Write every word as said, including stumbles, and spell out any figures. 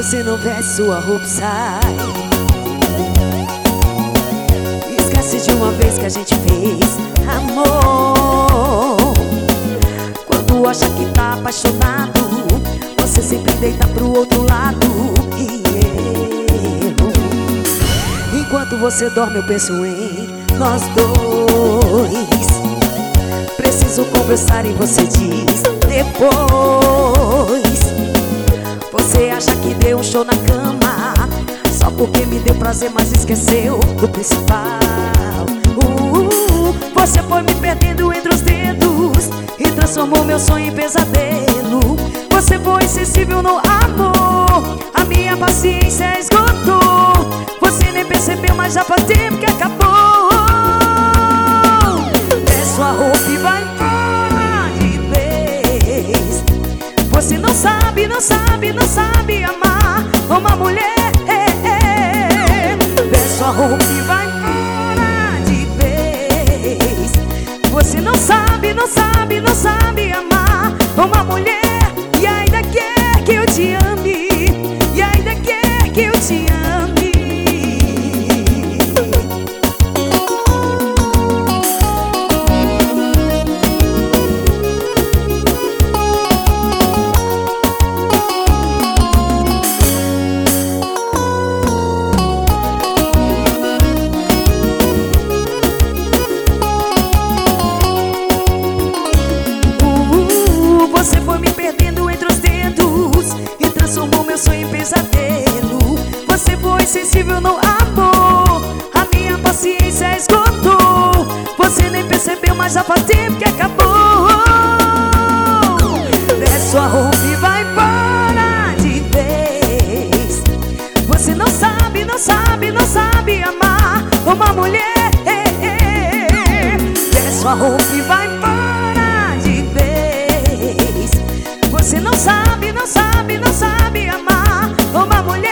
você não veste sua roupa, sai. Esquece de uma vez que a gente fez amor. Quando acha que tá apaixonado, você sempre deita pro outro lado. E eu, enquanto você dorme, eu penso em nós dois. Preciso conversar e você diz depois. Você acha que deu um show na cama só porque me deu prazer, mas esqueceu do principal. uh, Você foi me perdendo entre os dedos e transformou meu sonho em pesadelo. Você foi insensível no amor, a minha paciência esgotou. Você nem percebeu, mas já faz tempo que acabou. Desce sua roupa e vai embora de vez. Você não sabe, não sabe, não sabe amar uma mulher. Desce sua roupa e vai embora de vez. Você não sabe, não sabe, não sabe amar uma mulher. E ainda quer que eu te ame, e ainda quer que eu te ame. Você foi me perdendo entre os dedos e transformou meu sonho em pesadelo. Você foi sensível no amor, a minha paciência esgotou. Você nem percebeu, mas já faz tempo que acabou. Desce sua roupa e vai embora de vez. Você não sabe, não sabe, não sabe amar uma mulher. Desce sua roupa e vai embora de vez. Você não sabe, não sabe, não sabe amar uma mulher.